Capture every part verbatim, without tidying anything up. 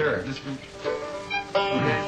Sure. Just... Okay.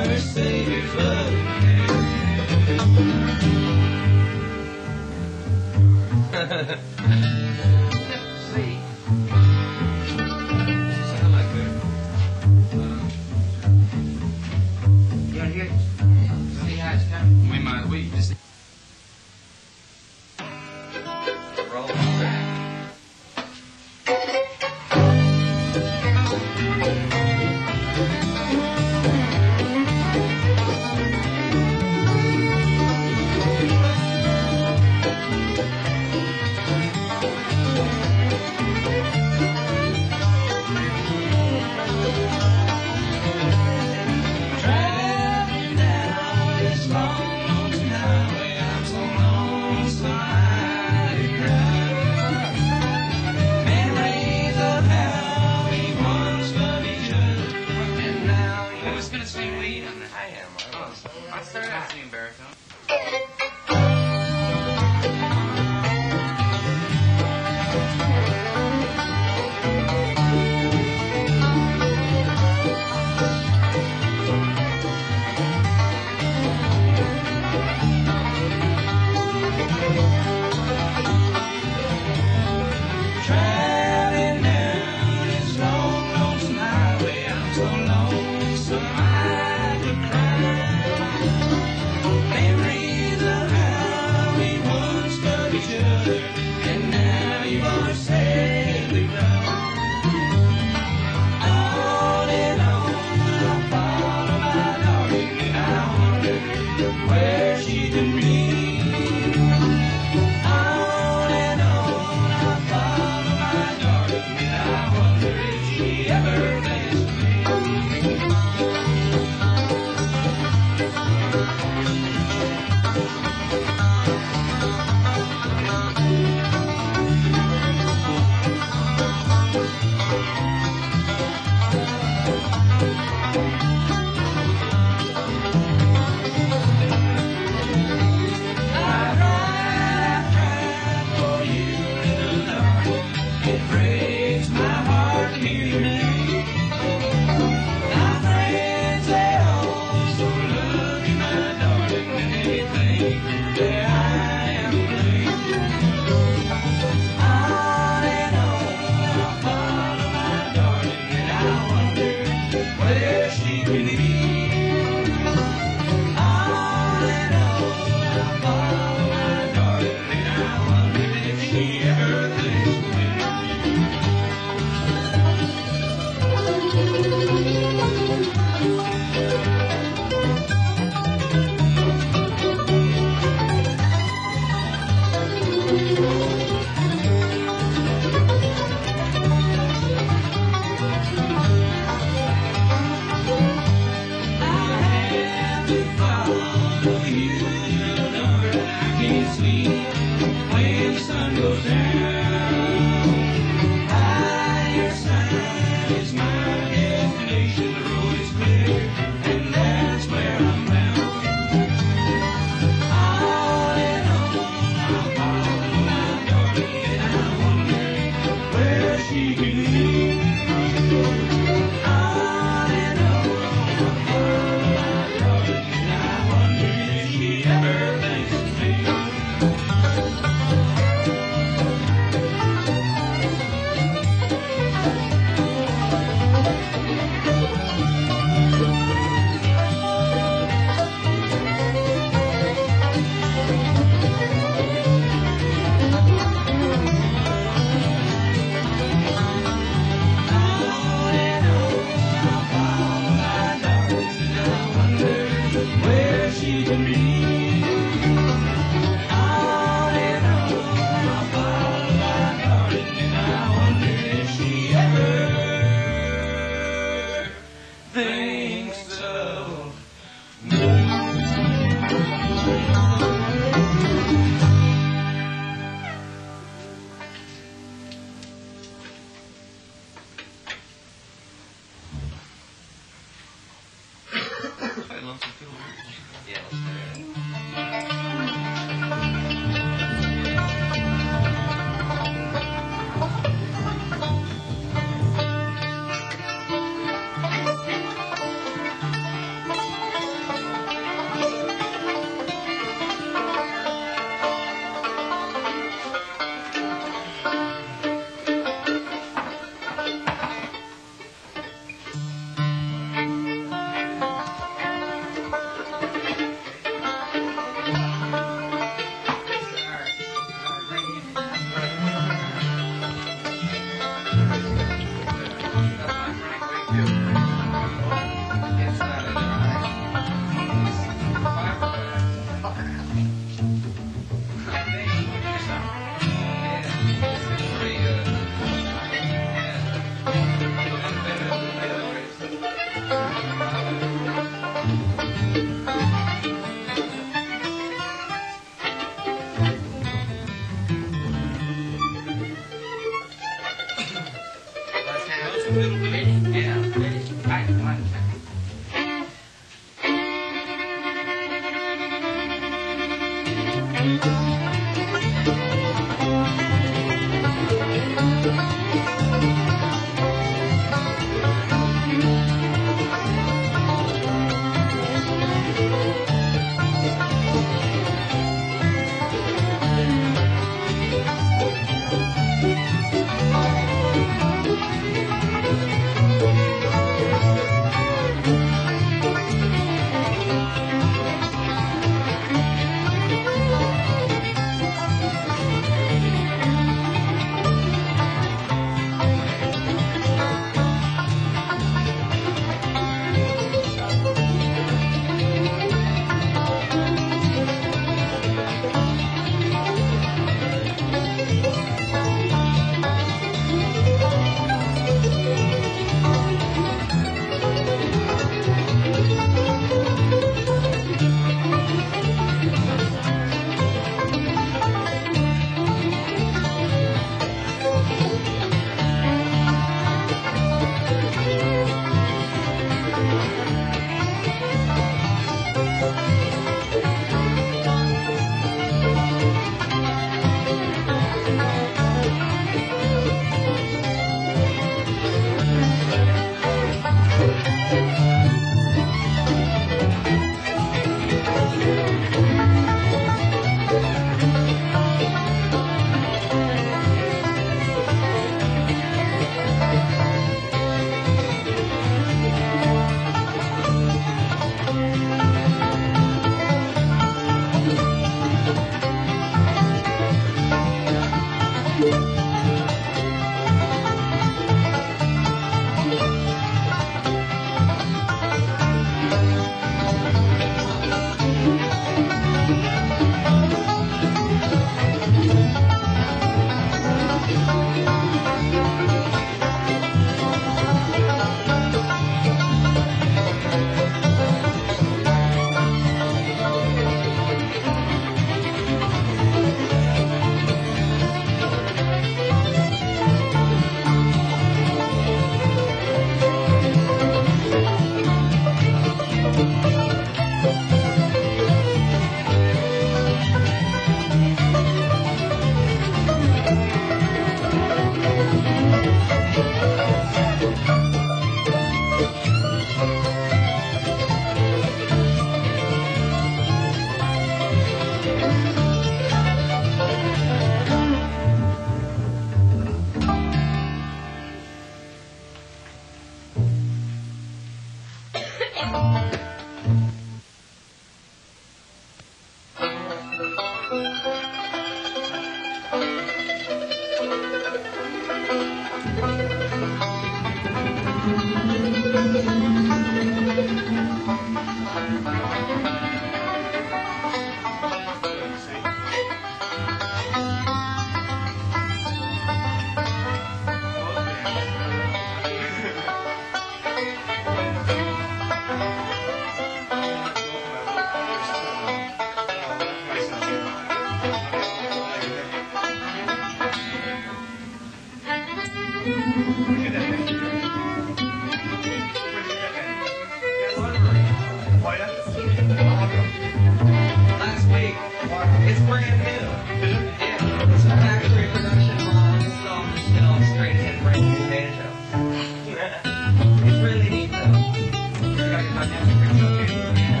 Last week, it's brand new. Yeah, it's a factory production model. It's off the shelf, straight ahead, brand new banjo. It's really neat though. You got your dynamic picks up here. Yeah.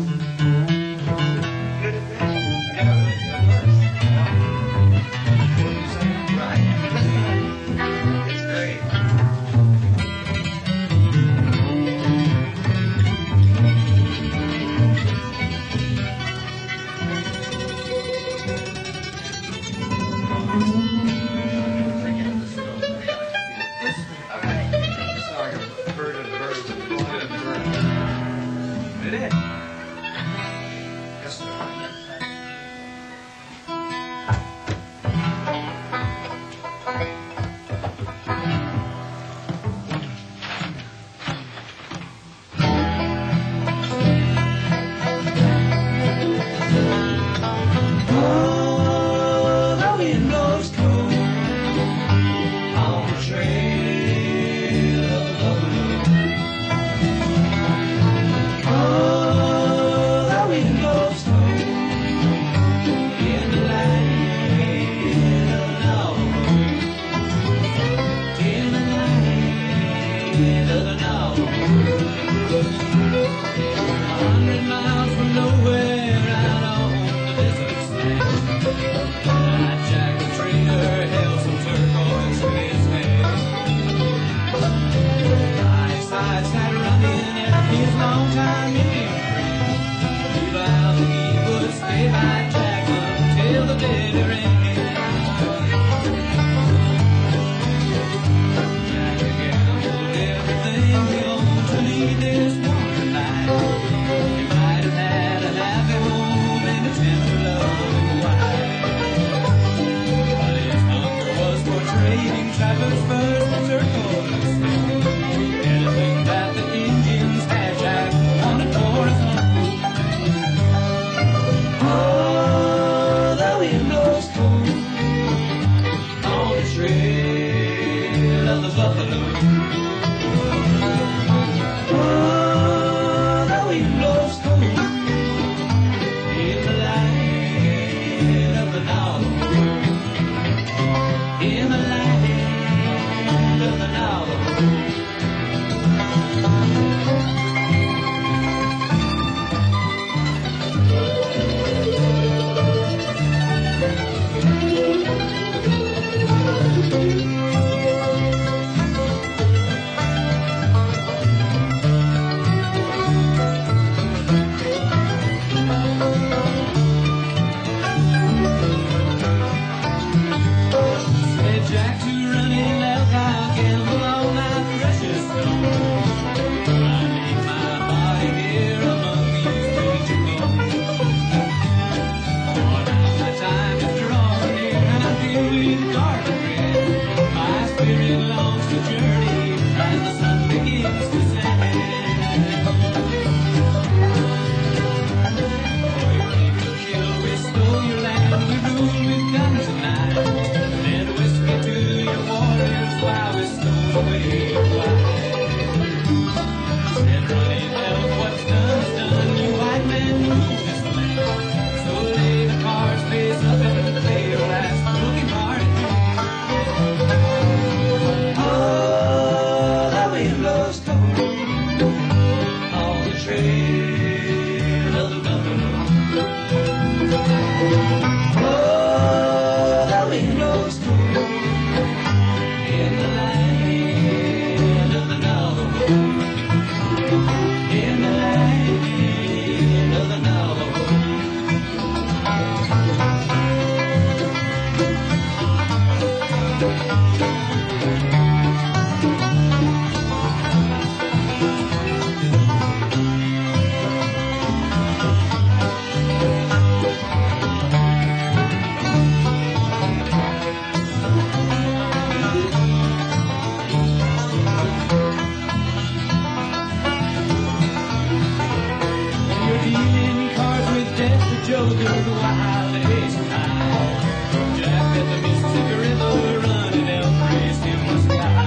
Good as that. Yeah, it works. What are you saying? Right. It's great. It is. Yes, sir. Oh, the wind blows cold on the trail of the buffalo. Oh, the wind blows cold in the land of Navajo. In the land of the Navajo. A hundred miles from nowhere out on the desert sand. Jack the trainer held some turquoise in his hand. By his side sat running his long-time Indian friend. He vowed that he would stay by Jack until the bitter end. Jack gambled everything he owned to lead this wandering life. He might have had a happy home and a tender loving wife. But his hunger was for trading travelers first and turquoise. Anything that the Indians had, Jack wanted for his home. Oh, the wind blows cold on the trail of the buffalo. Oh, the wind blows cold in the land of the Navajo. In the land of the Navajo. Said Jack to running elk, I'll gamble all my precious stones. I leave my body here among these bleaching bones. For now the time is drawing near and I'm feeling dark and red. My spirit longs to journey as the sun begins to set. Oh, you think we'll kill, restore your land, we rule with guns tonight. Then whiskey to your warriors while we stole away your wife. Said running elk, what's done is done, you white men rule this land. So lay the cards face up and play your last broken heart. Oh, the wind blows cold on the trail of the buffalo. Oh, the wind blows cold in the land of the Navajo. In the land of the Navajo. to the wild days tonight. Jack met the Mississippi River running elk raced in the sky.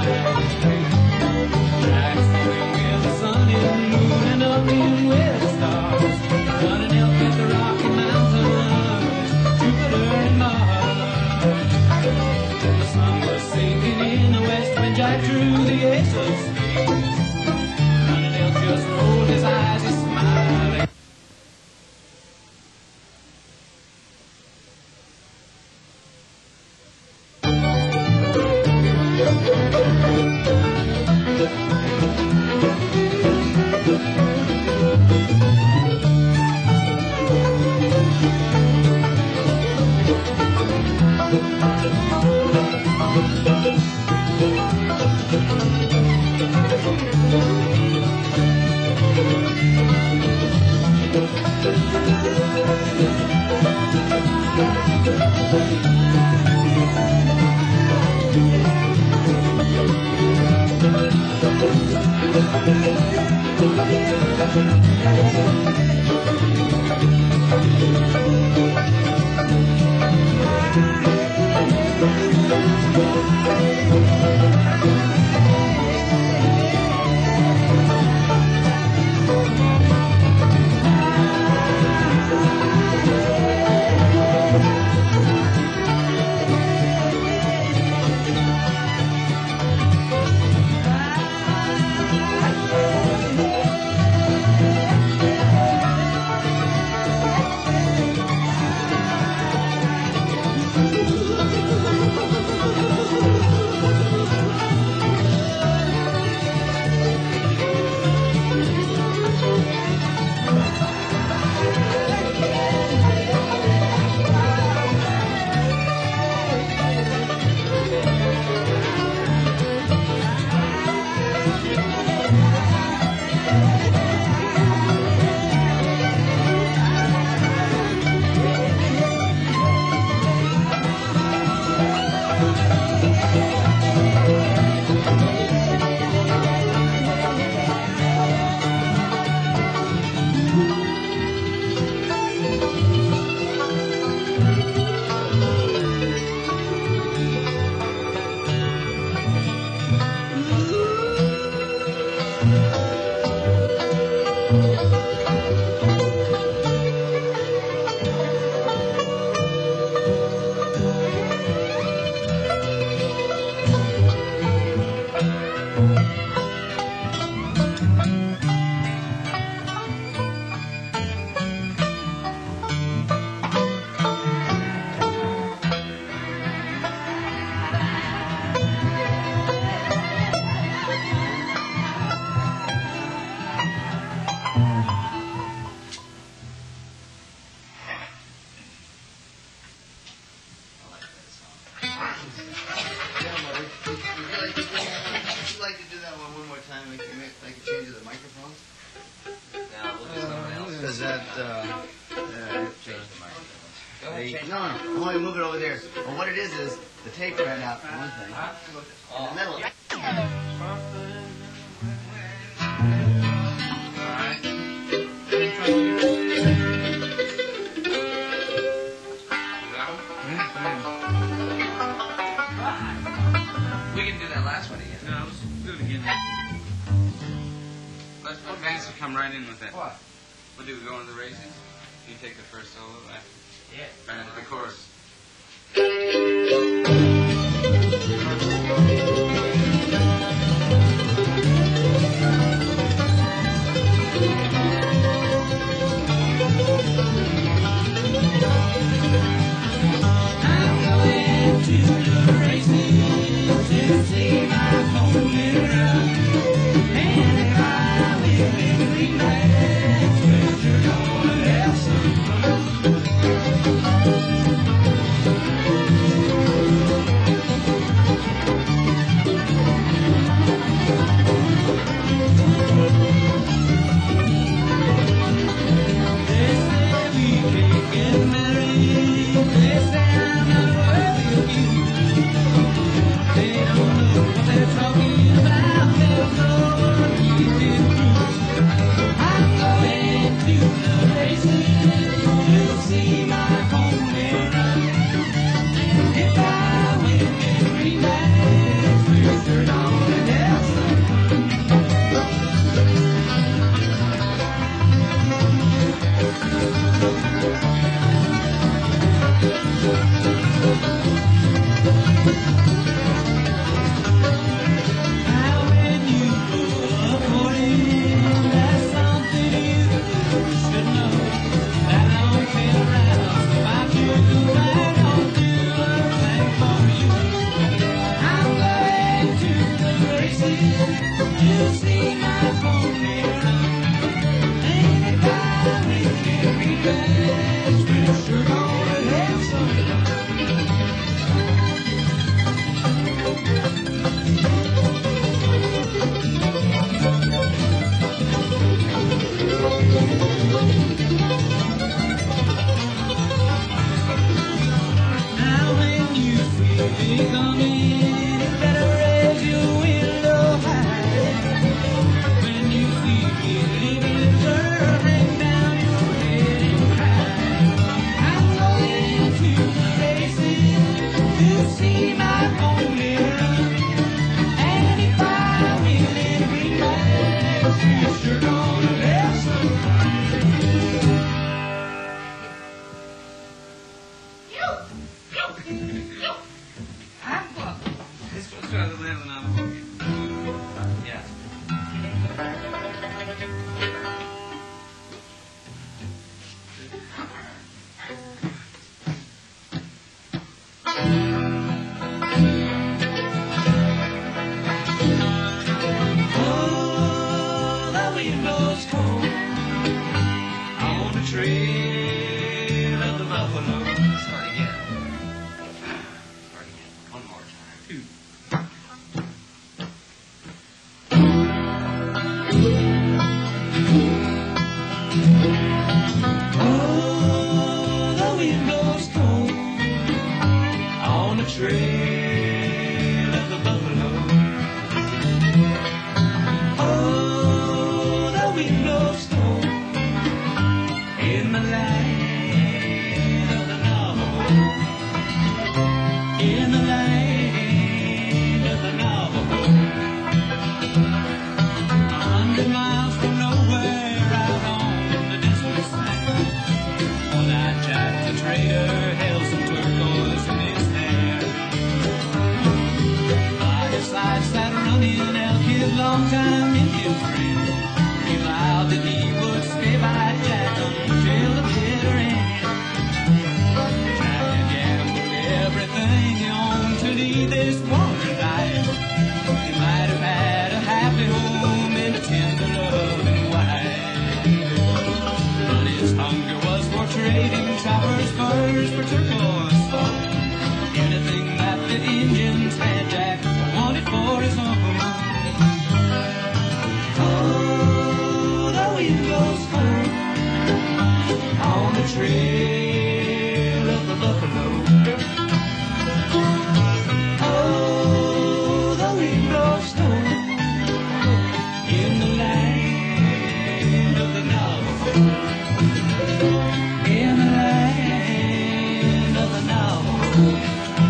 Jack swimming with the sun and the moon and up in with the stars. Running elk at the Rocky Mountains, Jupiter and Mars. The sun was sinking in the west when Jack drew the ace of spades. Running elk just rolled his eyes, he smiled. Because that, uh, uh, they, no, no, I want to move it over there. Well, what it is is the tape ran out for one thing. In the middle. We can do that last one again. No, let's do it again. Let's let Vance come right in with that. What? What do we go into the races? You take the first solo after. Yeah. Right into the chorus. I'm going to the races to see my pony run. And if I live in Greenland, but you're gonna have some fun. be coming. You better raise your window high. When you see me leaving the girl, bring down your head and cry. I'm going to places to see my only love. And if I really bring back, she's sure gonna let somebody. This one's trying to live and I'm walking. Yeah. Oh, the wind blows cold on the trail of the buffalo. Start again. Start again. One more time. Two. Oh, the wind blows cold on the trail of the buffalo. Oh, the wind blows cold in the land of the Navajo. In the land of the Navajo. A hundred miles from nowhere out on the desert sand. One eyed Jack the trader held some turquoise in his hand. By his side sat running Elk, his longtime Indian friend. He vowed that he would stay by Jack until the bitter end. Jack had gambled everything he owned to lead this wandering life. He might have had a happy home and a tender loving wife. But his hunger was for trading choppers, furs for turquoise stone. Anything that the Indians had, Jack wanted for his own. Oh, the wind blows cold on the trail of the buffalo. Oh, the wind blows cold in the land of the Navajo. In the land of the Navajo.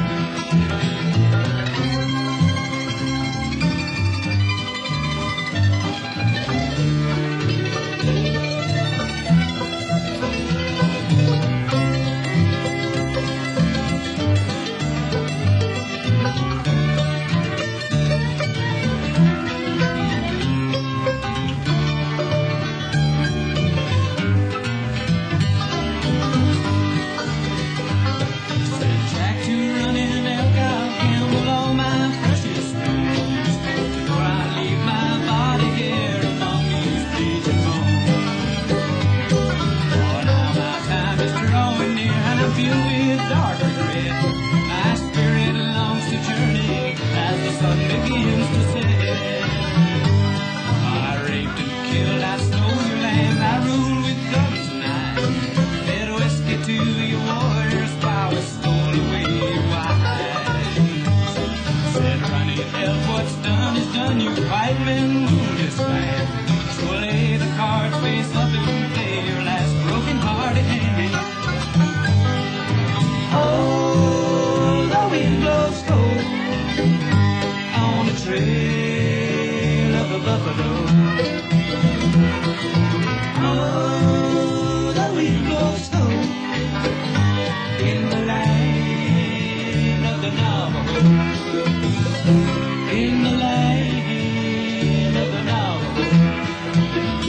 Said Jack to running Elk, I'll gamble all my precious stones before I leave my body here among these bleaching bones. For now my time is drawing near and I'm filled with dark regret. My spirit longs to journey as the sun begins to set. I raped and killed, I stole your land, I ruled with guns and knives. Fed whiskey to your warriors while we stole away your wives. Said running Elk, what's done is done, you white men rule this land. So lay the cards face up and play your last broken hearted hand. Oh, the wind blows cold on the trail of the buffalo. Oh, the wind blows cold in the land of the Navajo. In the land of the Navajo.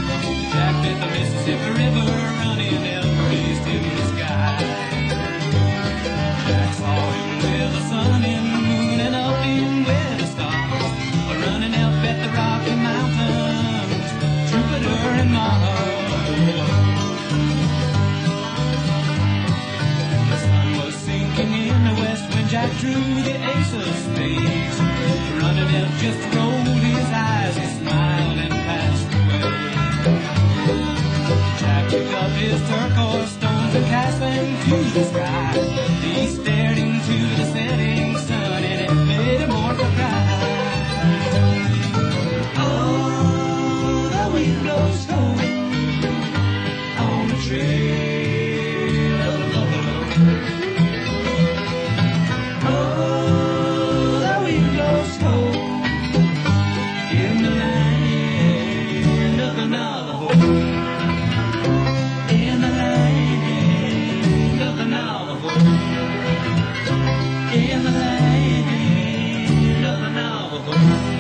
Mississippi River running Elk raised in the sky. his turquoise stones and cast them to the sky. He stared into the setting sun and it made him want to cry. Oh, the wind blows cold on the trail of the buffalo. Oh, the wind blows cold in the land of the Navajo. In the land of the Navajo. In the land of the Navajo.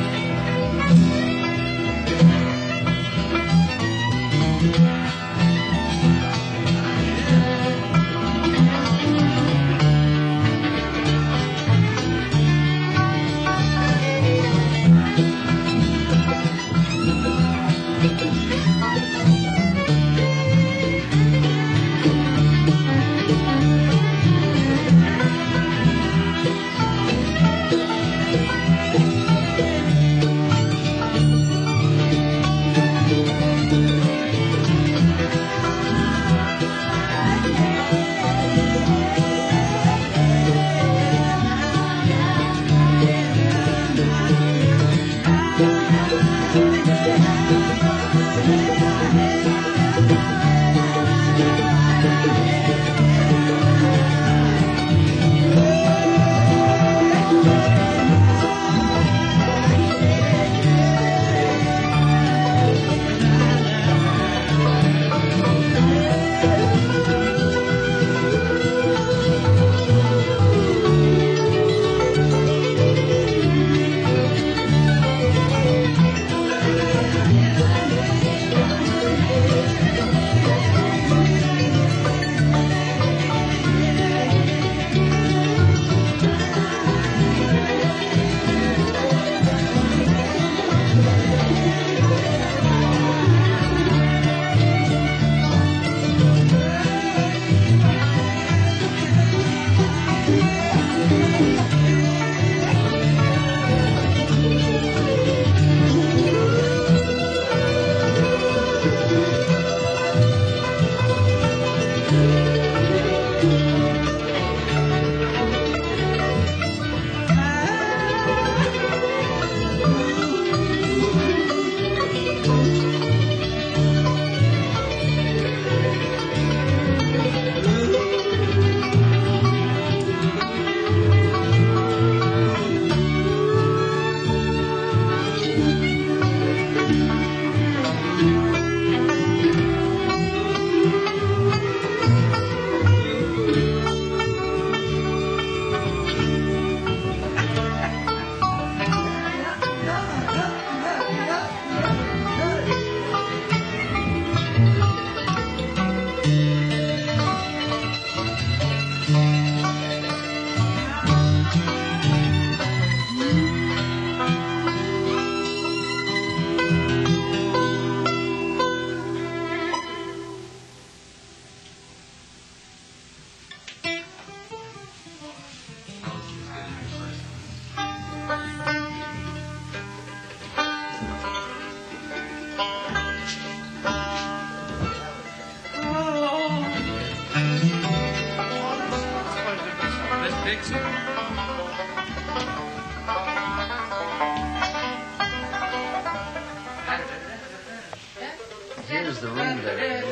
Here's the room there.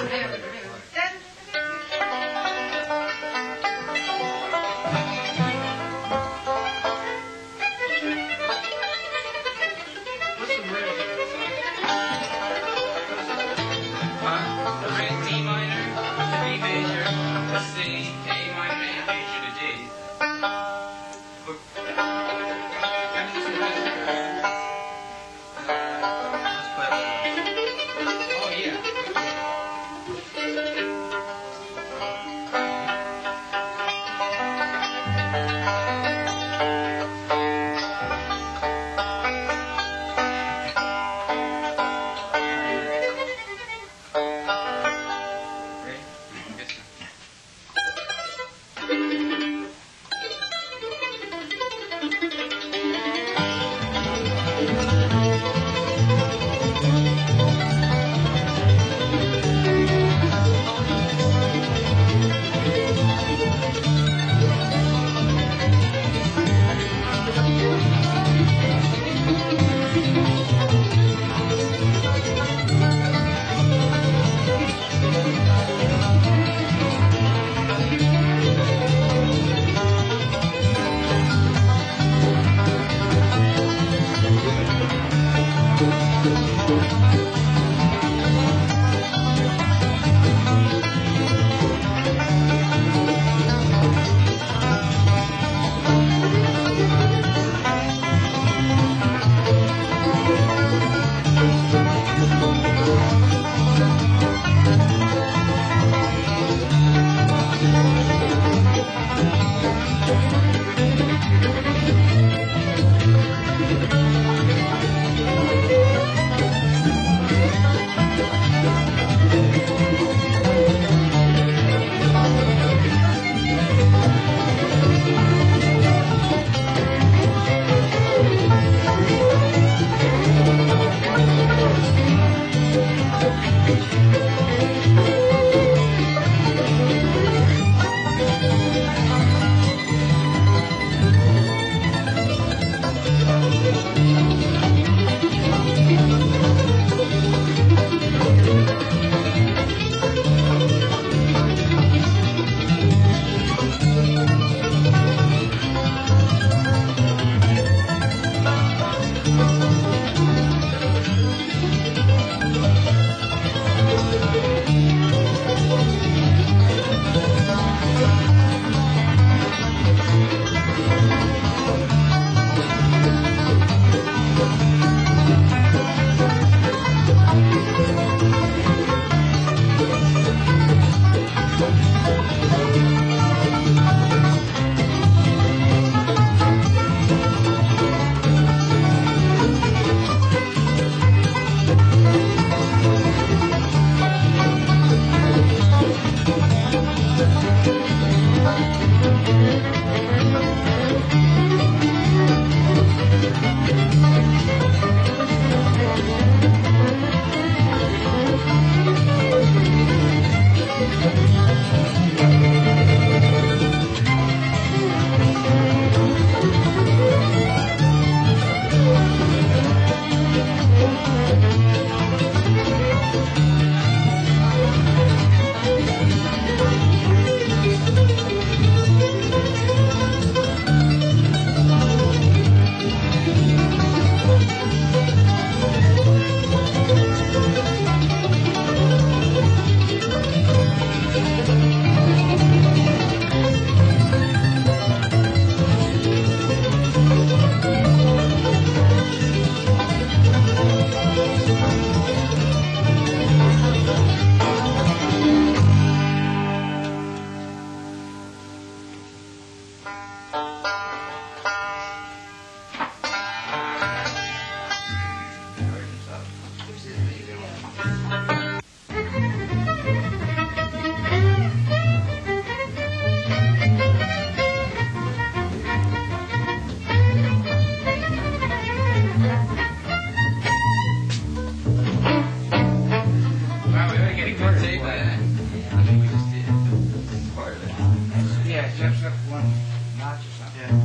steps up one notch or something. Yeah.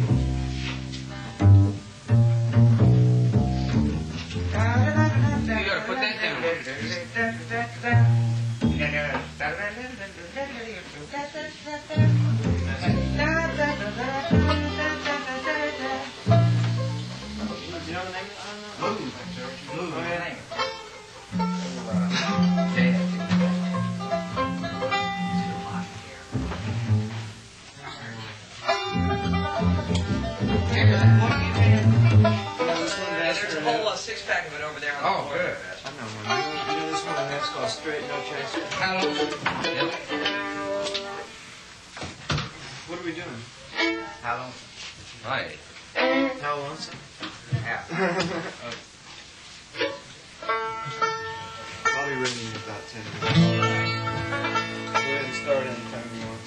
You gotta put that down. You know the name of it? Move. Move. Oh, yeah. There's a whole uh, six pack of it over there on the Oh, floor. good. I know one. You know, you know this one that's called Straight No Chaser? How long? Yep. What are we doing? How long? Right. How lonesome? Half. I'll be ready in about ten minutes. Go ahead and start anytime you want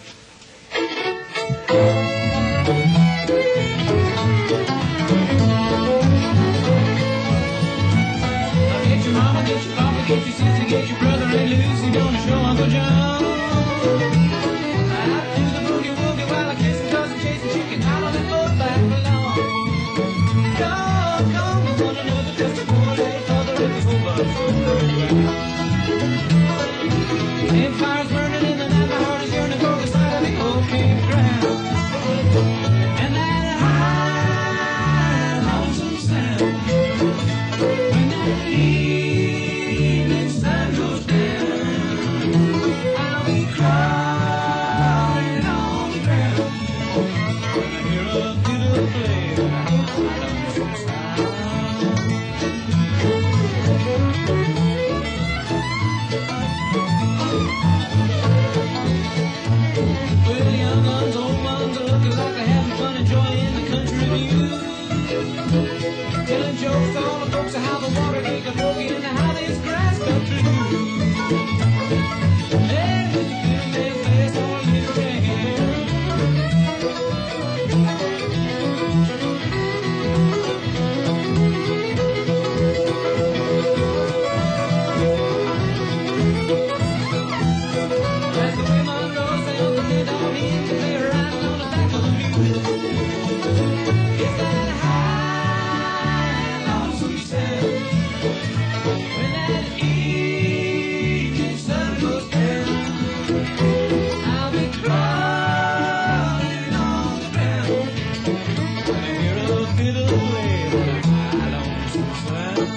Get your mama, get your papa, get your sister, get your brother and Lucy, gonna show Uncle John. Out to the boogie woogie while I kiss and cousin chasing chicken out on the foot back along. Come, come with one another, just a poor late father in the whole bunch. Campfires burning in the night, my heart is yearning for the sight of the old campground. And that high, lonesome sound. When that evening sun goes down, I'll be crawling on the ground. When I hear a fiddle play, when I hear a lonesome sound. Well, young guns, old ones are looking like they're having fun, enjoying the country view. Telling jokes to all the folks of how the water they got broken and how this grass cut through. Hey, with the good days, that's all you can. That's the way my girls say, and they don't need to lay riding on the back of the mule. It's that high, lonesome sound. When that evening sun goes down, I'll be crawling on the ground. When I hear a fiddle play, that high, lonesome sound.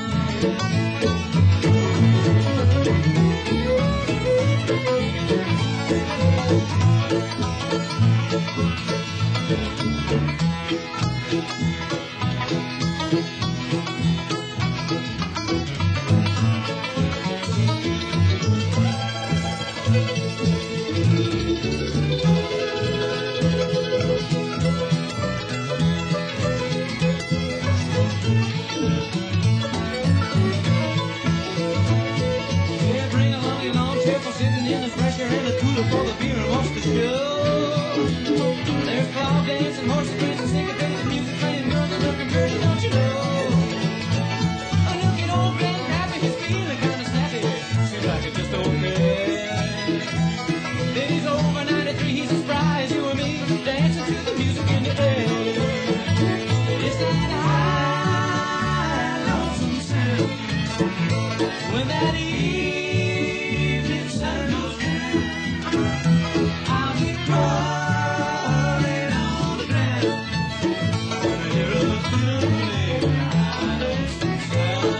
Yeah, bring along your long table sitting in the fresh air and a cooler full of beer and watch the show. There's clown dancing, horses prancing, singing, dancing, music playing, girls and looking pretty, don't you know? A looking old man happy, he's feeling kind of snappy. Seems like it's just okay. Then he's over ninety-three, he's as spry as you and me, dancing to the music in the air. It's that high, lonesome sound. When that evening sun goes down, I'll be crawling on the ground. When I hear a fiddle play, I know some sound.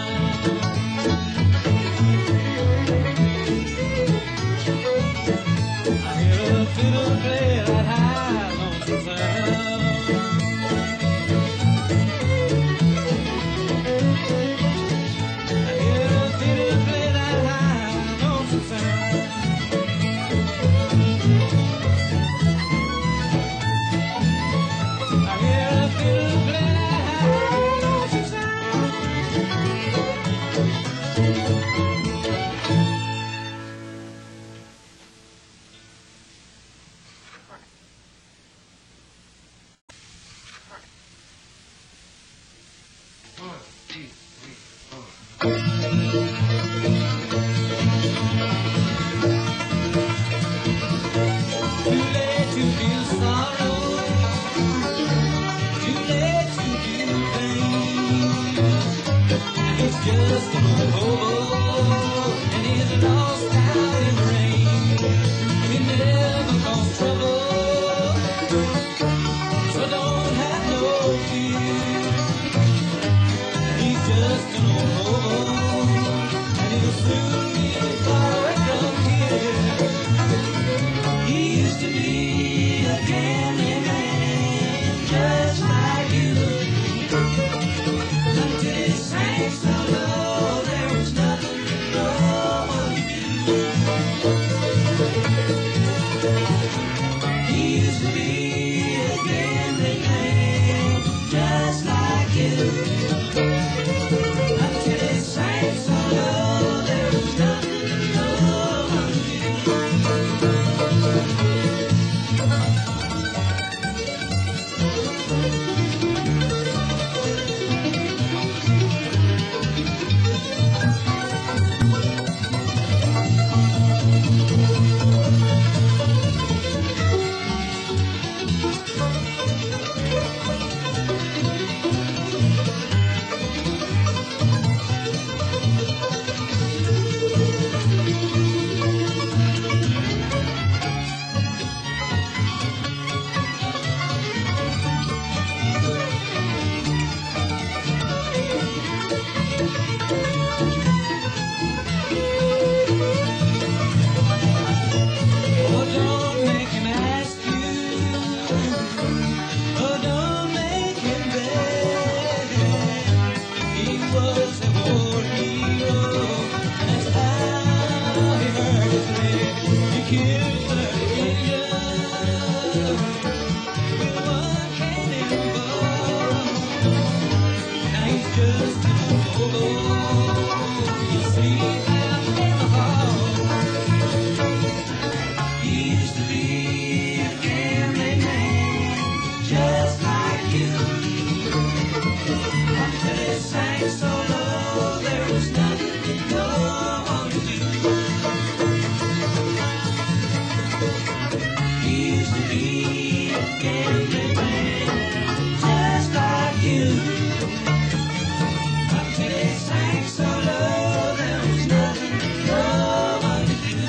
I hear a fiddle play, that high, lonesome sound. I hear a fiddle play that high, lonesome sound. I hear a fiddle play that high, lonesome One, two, three, four. Too late to be He used to be a gambling man, just like you. Until he sank so low, there was nothing no one could do. Oh, don't make him ask you. Oh, don't make him beg. He was a war hero, and that's how he hurt his leg. He killed thirty Indians with one cannonball. Now he's just a hobo. You sleep out in the hall. He used to be a gambling man, just like you. Until he sank so low, there was nothing no one could do. He used to be a gambling man, just like you. Until he sank so low, there was nothing no one could do.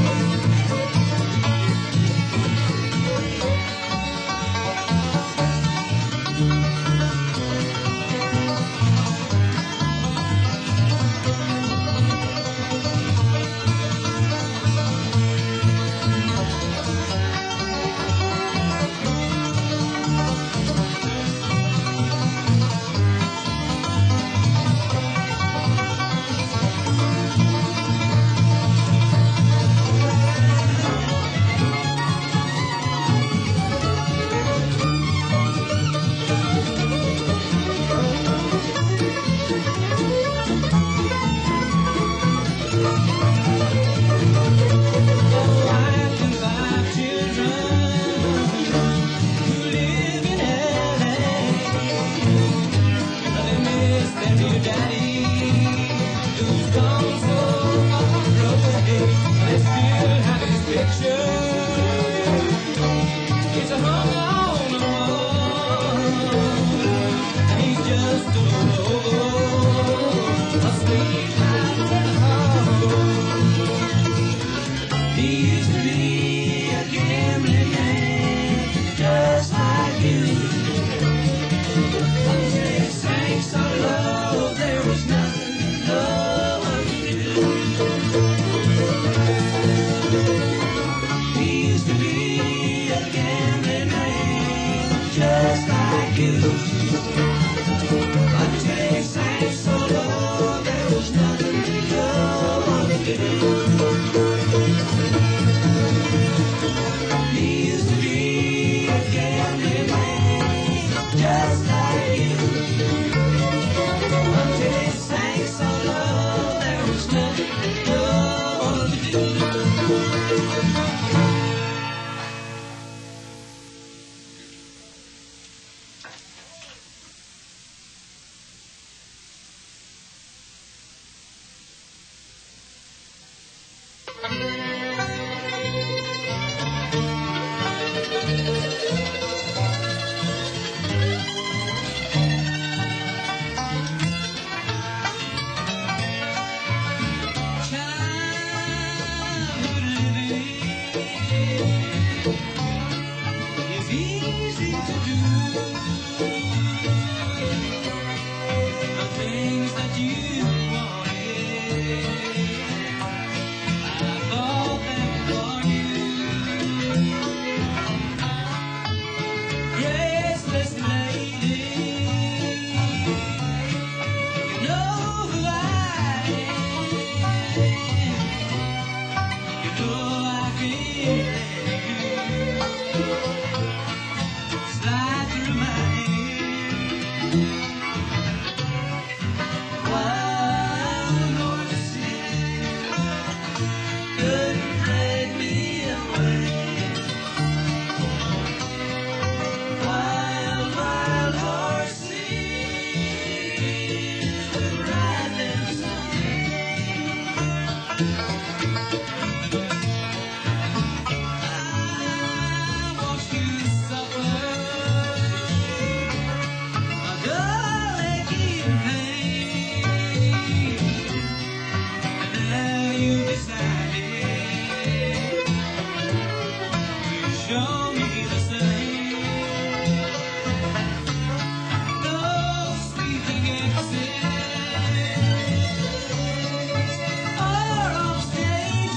He used to be a gambling man, just like you. Until he sank so low, there was nothing no one could do. He used to be a gambling man, just like you. Until he sank so low, there was nothing no one could do. He used to be a gambling man, just like you. Until he sank so low, there was nothing no one could do. Childhood living You know I can't let you slide through my hands. Wild horses couldn't drag me away. Wild, wild horses will ride them someday. I watched you suffer a dull aching pain, and now you decided to show me the same. No sweeping exits or offstage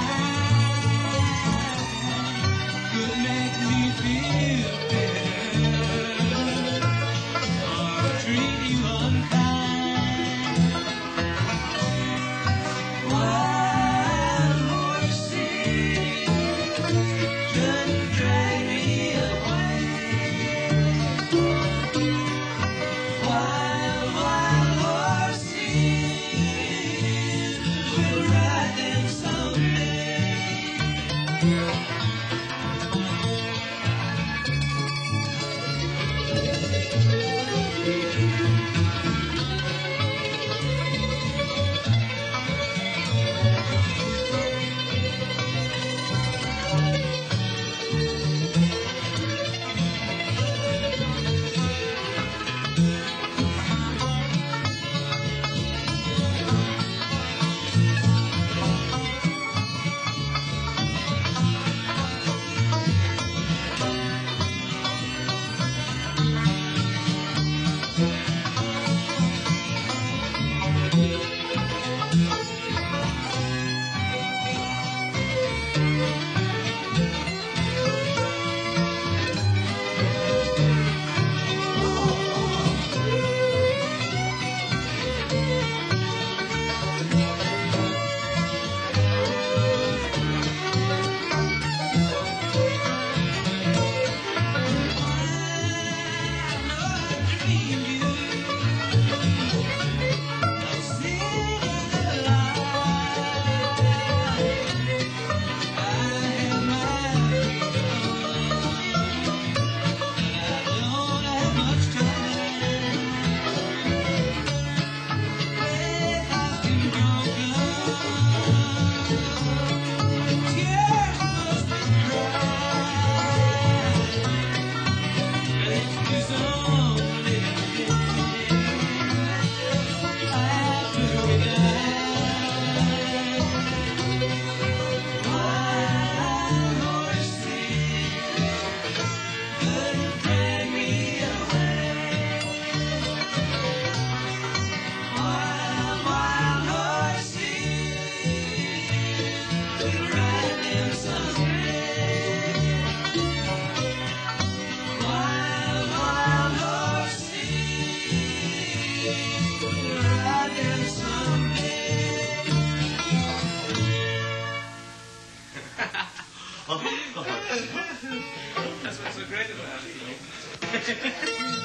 lies could make me feel better or treat you unkind. Wild horses couldn't drag me away. Wild, wild horses will ride them someday. That's what's so great about it.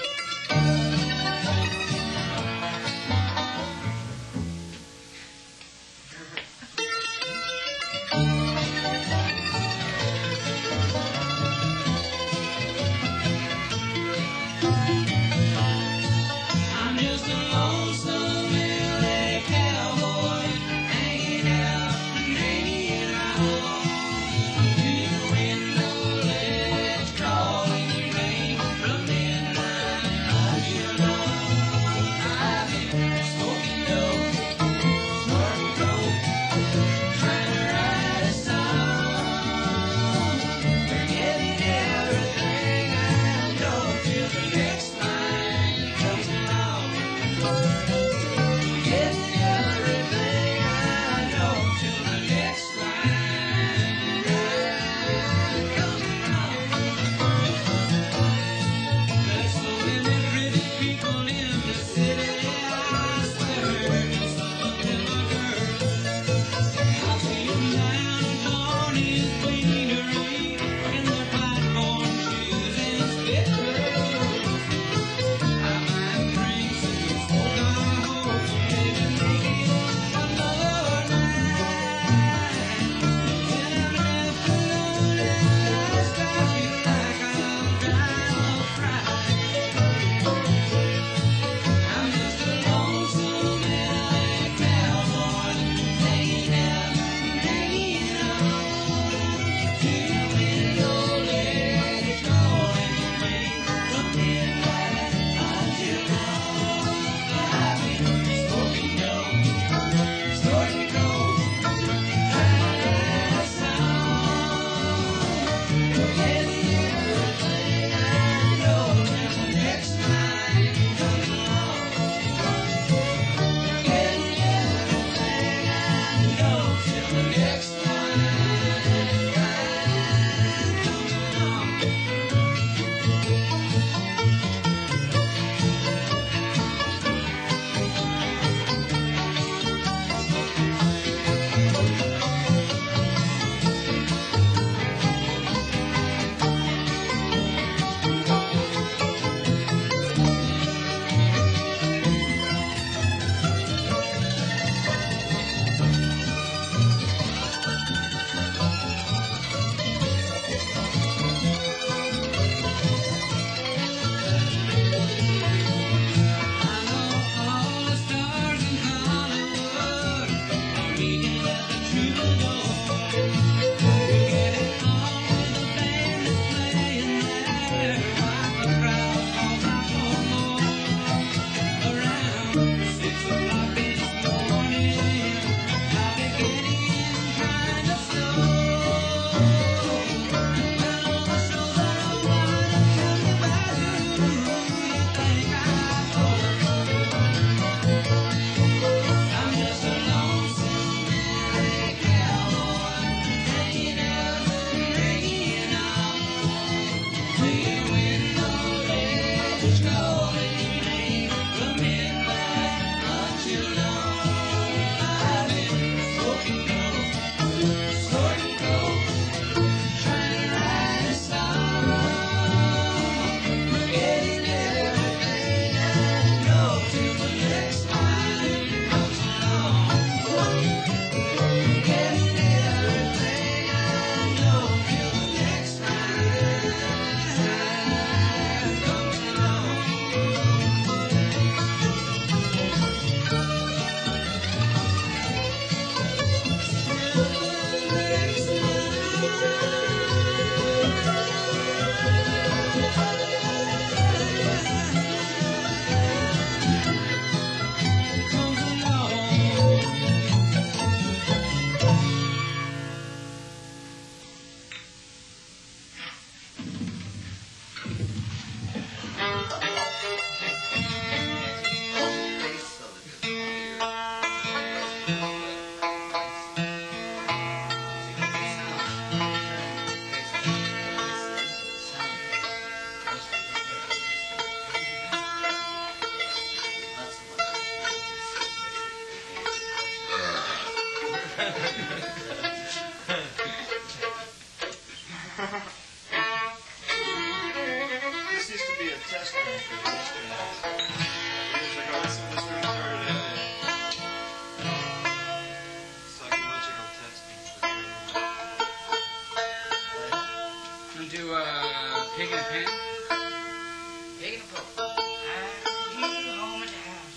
I'm just a lonesome L A cowboy hanging out, hanging out to the window ledge, calling your name from midnight Pig in a pen? Pig in a poke. I hear you home at the house.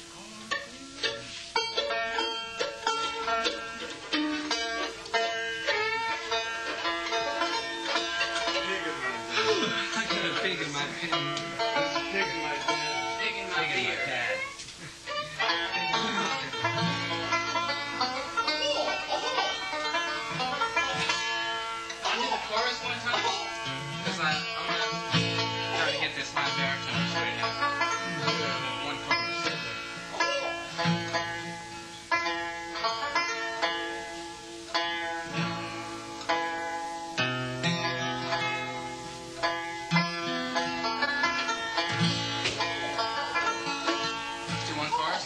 I got a pig in my pen. There's a pig in my pen. Pig in my Pig in my beer. pad. I did the chorus one time. Because I, I'm going to try to get this high baritone straight out. One chorus. Do one chorus?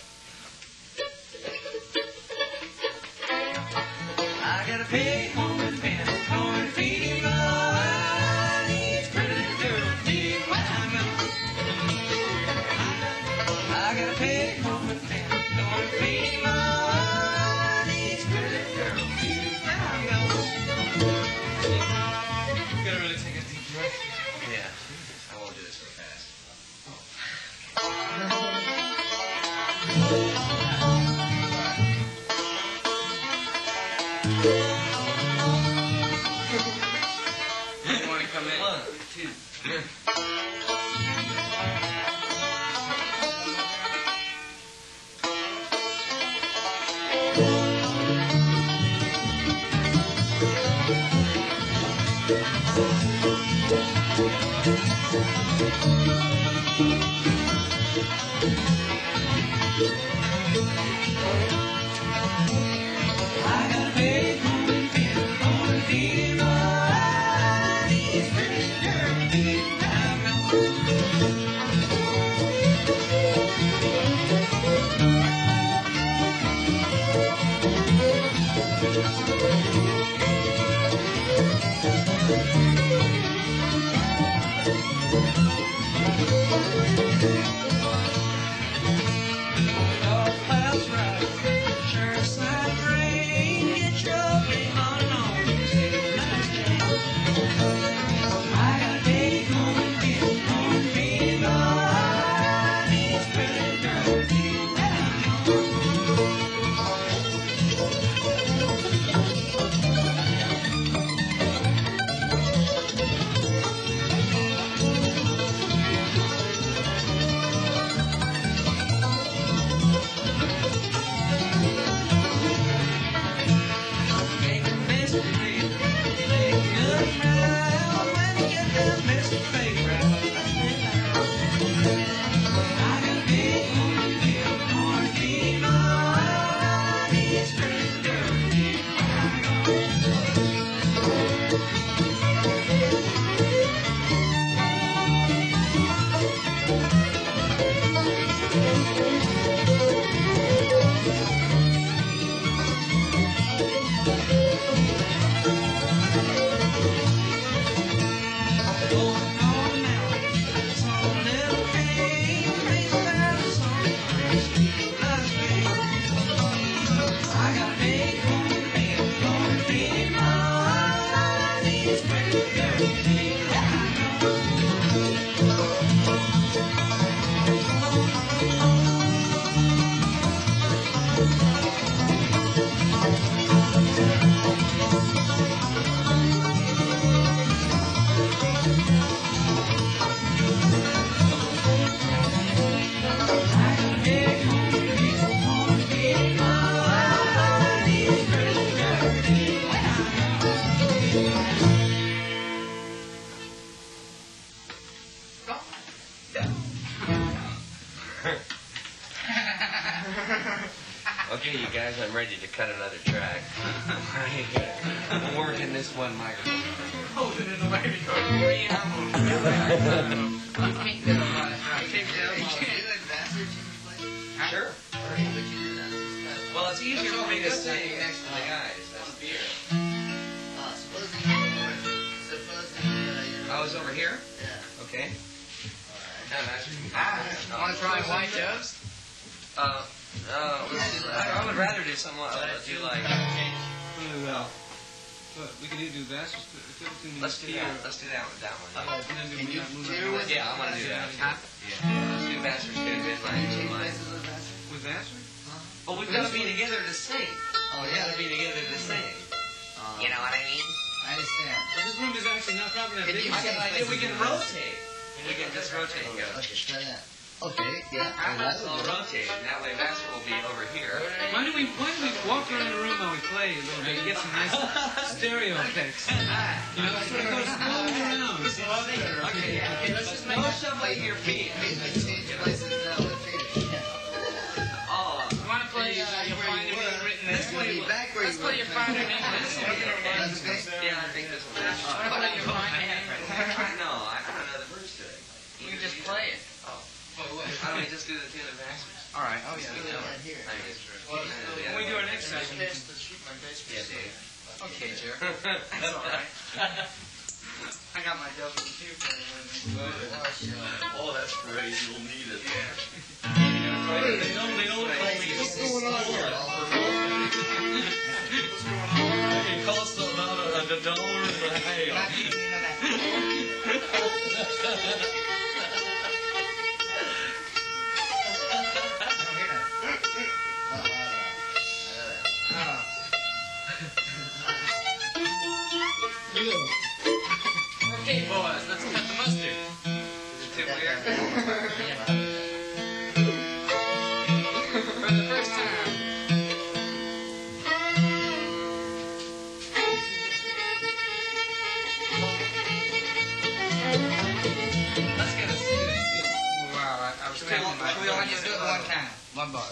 I got a pig home in pen, going to feed him all. He's pretty little girl, big when I go. I got a pig home in pen, going to feed him all. He's pretty little girl, big when I go. You gotta really take a deep breath. Yeah. I won't do this real fast. You want to come in? One, two. I got a pig home in pen, going to feed him all. He's pretty little girl, big when I go. Dark clouds rise, sure sign of rain. Get your game on and on, take nice change. I got a pig home in pen, going to feed him all. He's pretty little girl, big when I go. Make a mess of me, make a good round. When you get that mess of fake round, I got a big home in pen, going to feed him all. He's pretty little girl, big when I go. Going on a mountain, saw a little cave, raised about a song, sweet blood spring. I got a big home in pen, going to feed him all. He's pretty little girl, big when I go. I got a big home in pen, going to feed him all. He's pretty little girl, big when I go. Okay, you guys, I'm ready to cut another track. I'm working this one microphone. Hold it in the microphone. Three albums. I can't get them right. I can't get them right. Sure. Well, it's easier for me to stay next to the guys. That's beer. Uh, supposing you were, supposing uh, you're, I was over here? yeah. Okay. All right. No, that's Ah, want to try white doves? Uh, uh, let's do, I, I would rather do something, uh, do like, Blue elf. But we can either do that. Just put, put it in Let's do here. that. Let's do that one. That one. And then do Can we you not move do it? it? Yeah, I want to do that. Huh? Yeah. Let's do Vassar's Good Midline. Change Midline. places with that? With Vassar? But we've got to be together to sing. Oh, We yeah. got to be together to sing. Uh, You know what I mean? I understand. But this room is actually not probably that Can big. you I got an idea. We can Places. rotate. We can just rotate and go. Okay, try that. Okay, yeah. I'll that's I'll rotate. And that way Vassar will be over here. Why do we why do we walk around the room while we play a little bit and get some nice stereo effects? You know, sort of goes all around. Okay, yeah. Okay, let's just make no shuffling your feet. Change places now with Peter. Oh, You want to play uh, You'll Find It in Written This There? way, back where Let's you play were. You'll Find It in English. That's okay? yeah, I think this one. Want to play You'll Find It in English? No, I don't know the words to it. You can just play it. Oh. Why don't we just do the tune of Vassar? All right. Oh, yeah. Do that here. I mean, When we do our next session, we can- Yeah, Dave. Okay, Jerry. That's all right. I got my W two for you. Oh, that's great. You'll need it. they don't they don't What's going on here? it costs about a, a dollar and a half. Okay, boys, let's cut the mustard. Is it too weird? For the first time. Let's get a seat. Wow, I, I was counting my. We only just do it one time. One bar.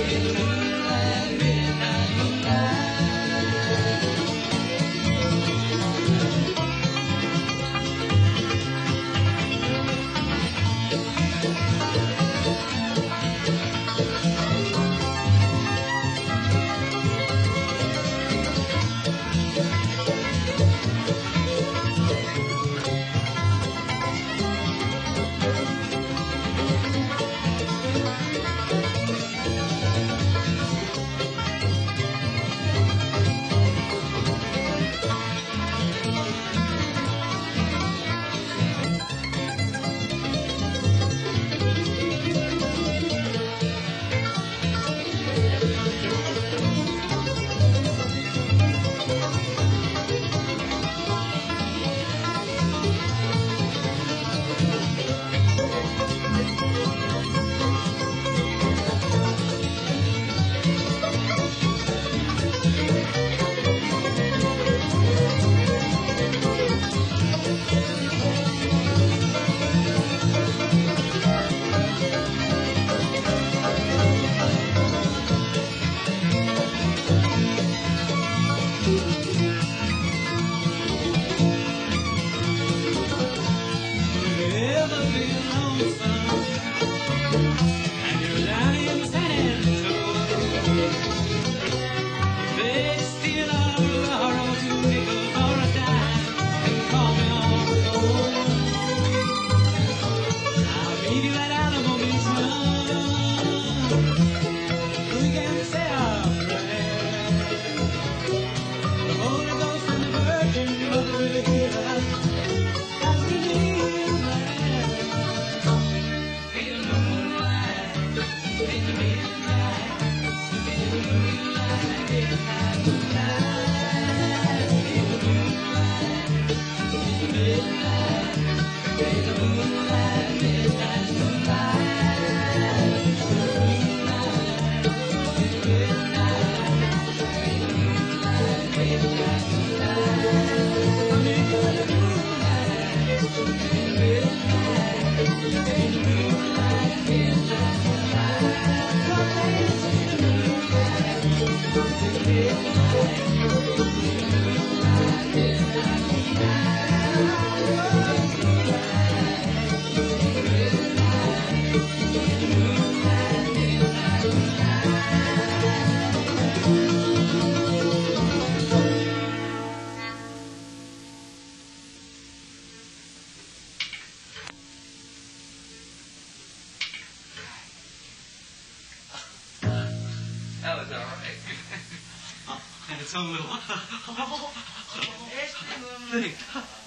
That was alright. And its own little thing.